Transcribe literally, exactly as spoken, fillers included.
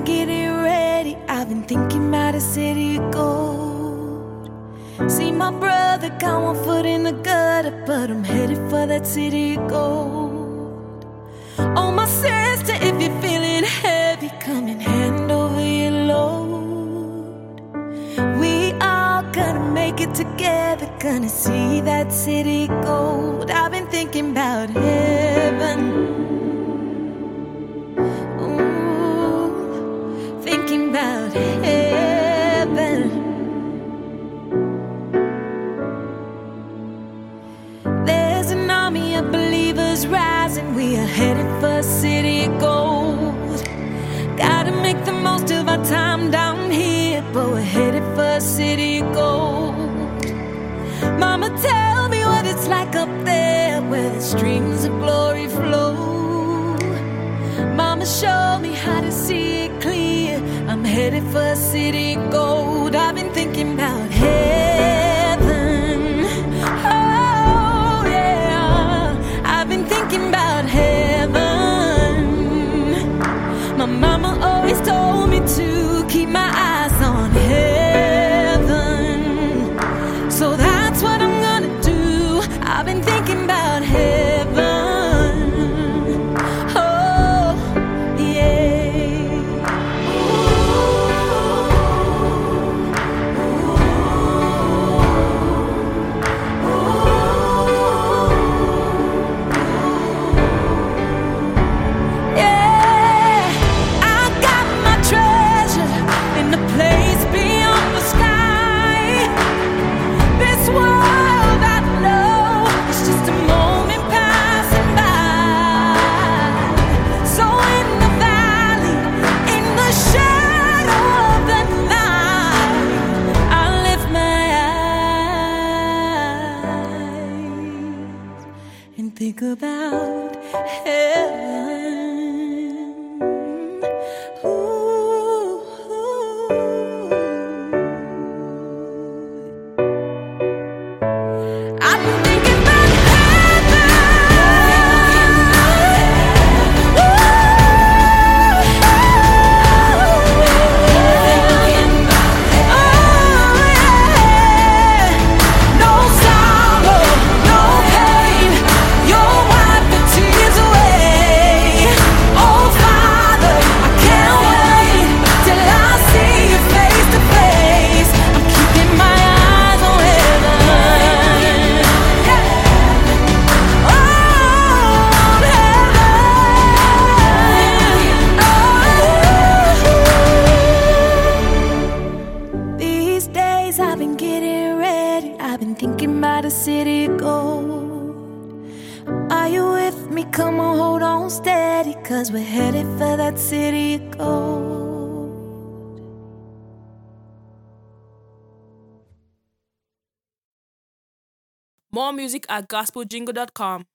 been getting ready. I've been thinking about a city of gold. See my brother got one foot in the gutter, but I'm headed for that city of gold. Oh, my sister, if you're feeling heavy, come and hand over your load. We all gonna make it together, gonna see that city of gold. I've been thinking about heaven. Thinking about heaven. There's an army of believers rising. We are headed for a city of gold. Gotta make the most of our time down here, but we're headed for a city of gold. Mama, tell me what it's like up there, where the streams of glory flow. Mama, show me how to see it clear. I'm headed for a city of gold. I've been thinking about heaven. Oh yeah, I've been thinking about heaven. My mama always told me to keep my eyes on heaven, so that's what I'm gonna do. I've been thinking about heaven. Think about heaven. Ooh, ooh. I've been thinking about heaven. Ooh, oh, yeah. No sorrow, no pain. You'll wipe the tears away. Oh, Father, I can't wait till I see you face to face. I'm keeping my eyes on heaven. Oh, heaven. These days I've been getting ready. I've been thinking about a city of gold. Are you with me? Come on, hold on steady, 'cause we're headed for that city of gold. More music at gospel jingle dot com.